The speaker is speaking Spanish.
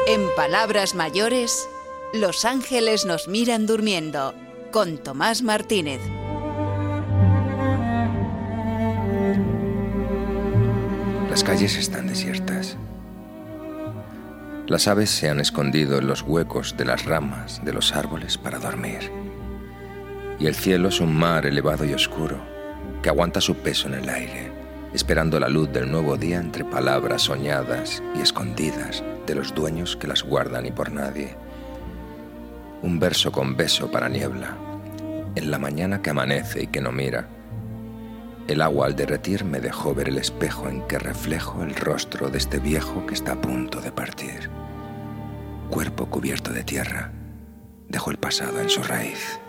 En palabras mayores, Los ángeles nos miran durmiendo, con Tomás Martínez. Las calles están desiertas. Las aves se han escondido en los huecos de las ramas de los árboles para dormir. Y el cielo es un mar elevado y oscuro que aguanta su peso en el aire, esperando la luz del nuevo día entre palabras soñadas y escondidas de los dueños que las guardan y por nadie. Un verso con beso para niebla, en la mañana que amanece y que no mira. El agua al derretir me dejó ver el espejo en que reflejo el rostro de este viejo que está a punto de partir. Cuerpo cubierto de tierra, dejó el pasado en su raíz.